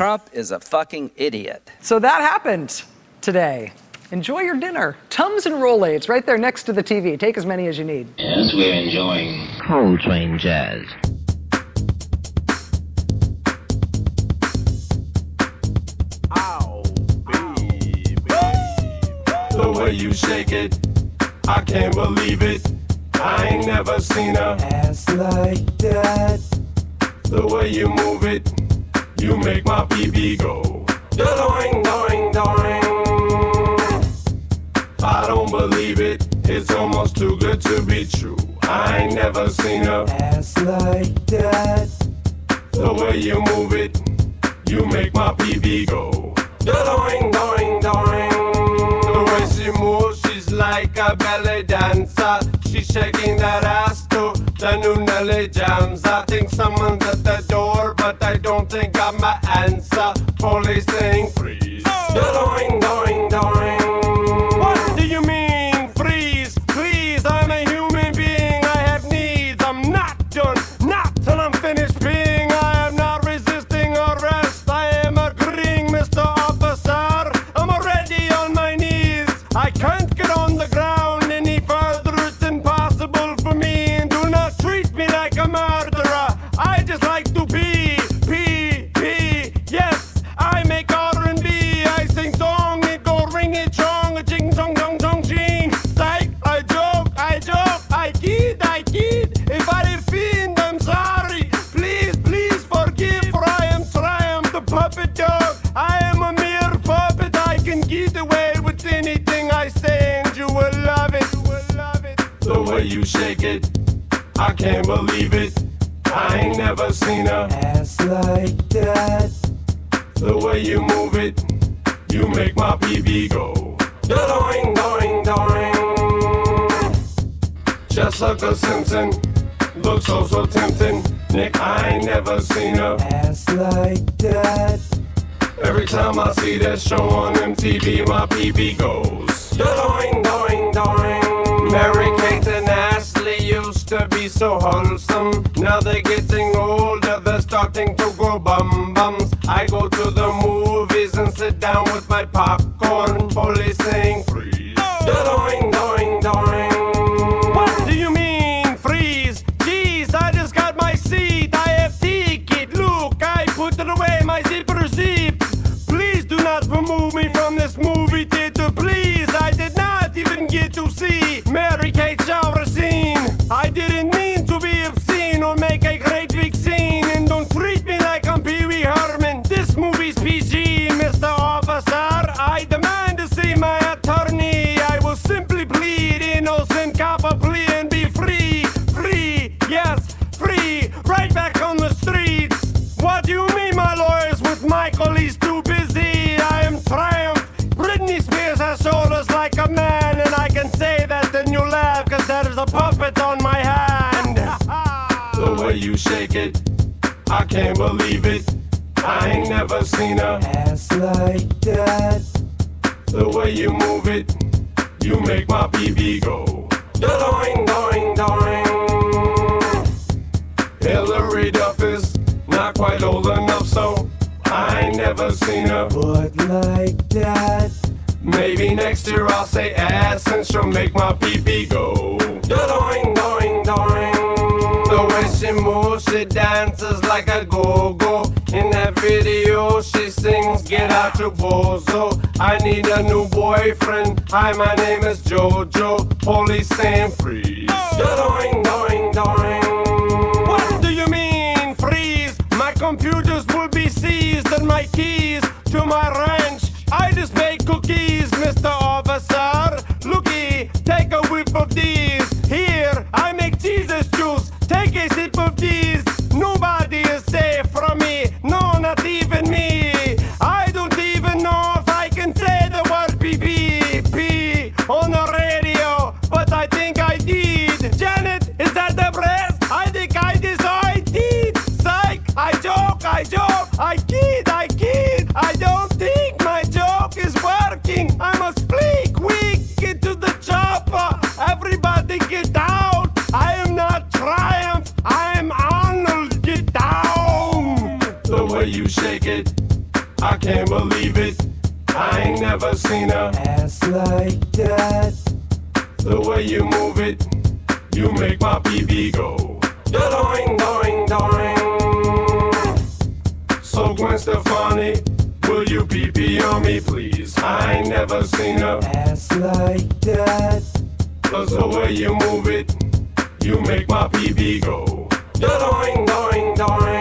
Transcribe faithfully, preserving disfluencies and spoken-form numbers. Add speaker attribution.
Speaker 1: Trump is a fucking idiot.
Speaker 2: So that happened today. Enjoy your dinner. Tums and Rolaids right there next to the T V. Take as many as you need.
Speaker 3: Yes, we're enjoying Coltrane jazz.
Speaker 4: Ow, baby. The way you shake it, I can't believe it. I ain't never seen a ass like that. The way you move it, you make my pee-pee go. Doing, doing, doing. I don't believe it, it's almost too good to be true. I ain't never seen a ass like that. The way you move it, you make my pee-pee go. Doing, doing, doing. The way she moves, she's like a ballet dancer. She's shaking that ass to the new Nelly jams. I think someone's at the door, but I don't think I'm my answer. Police saying freeze. Doing, doing, doing. What do you mean freeze? Please, I'm a human being. I have needs. I'm not done, not till I'm finished being. I am not resisting arrest. I am agreeing, Mister Officer. I'm already on my knees. I can't get on the ground any further. It's impossible for me. And do not treat me like a murderer. I just like to pee, pee, pee. Yes, I make R and B. I sing song, it go ring it chong, a ching chong chong chong ching. Psych, I joke, I joke, I kid, I kid. If I offend, I'm sorry. Please, please forgive, for I am Triumph, the puppet dog. I am a mere puppet. I can get away with anything I say, and you will love it. You will love it. The way you shake it, I can't believe it. I ain't never seen a ass like that. The way you move it, you make my pee-pee go. Doing, doing, doing. Just like a Simpson, looks so, so tempting. Nick, I ain't never seen a ass like that. Every time I see that show on M T V, my pee-pee goes. Doing, doing, doing. Mary Kate and Ashley used to be so wholesome. Now they're getting older, they're starting to go bum bums. I go to the movies and sit down with my popcorn. Police saying freeze. Doing, doing, doing. What do you mean freeze? Jeez, I just got my seat. I have ticket. Look, I put it away, my zipper zip. Please do not remove me from this movie theater, please. I did not even get to see Mary Kate shower scene. I didn't mean to be obscene or make a great big scene. And don't treat me like I'm Pee Wee Herman. This movie's P G, Mister Officer. I demand to see my attorney. I will simply plead innocent copper plea and be free. Free, yes, free. Right back on the streets. What do you mean my lawyers with Michael? He's too busy. I am Triumph. Britney Spears has shoulders like a man. And I can say that and you laugh, cause there's a puppet on my hand. The way you shake it, I can't believe it. I ain't never seen a ass like that. The way you move it, you make my pee-pee go. Doing, doing, doing. Hillary Duff is not quite old enough, so I ain't never seen a butt like that. Maybe next year I'll say ass and she'll make my pee-pee go. Doing, doing, doing. The way she moves, she dances like a go-go. In that video, she sings, get out your bozo. I need a new boyfriend. Hi, my name is Jojo. Police saying freeze. Doing, doing, doing. What do you mean freeze? My computers will be seized and my keys to my ranch. I just bake cookies, Mister Officer. Looky, take a whiff of these. Here, I make Jesus juice. Take a sip of these. Nobody is safe from me. No, not even me. I don't even know if I can say the word pee pee pee on the radio, but I think I did. Janet, is that the breast? I think I decided. Psych, I joke, I joke. I can't believe it. I ain't never seen a ass like that. The way you move it, you make my P B go. Doing, doing, doing. So Gwen Stefani, will you pee pee on me, please? I ain't never seen a ass like that. Cause the way you move it, you make my P B go. Doing, doing, doing.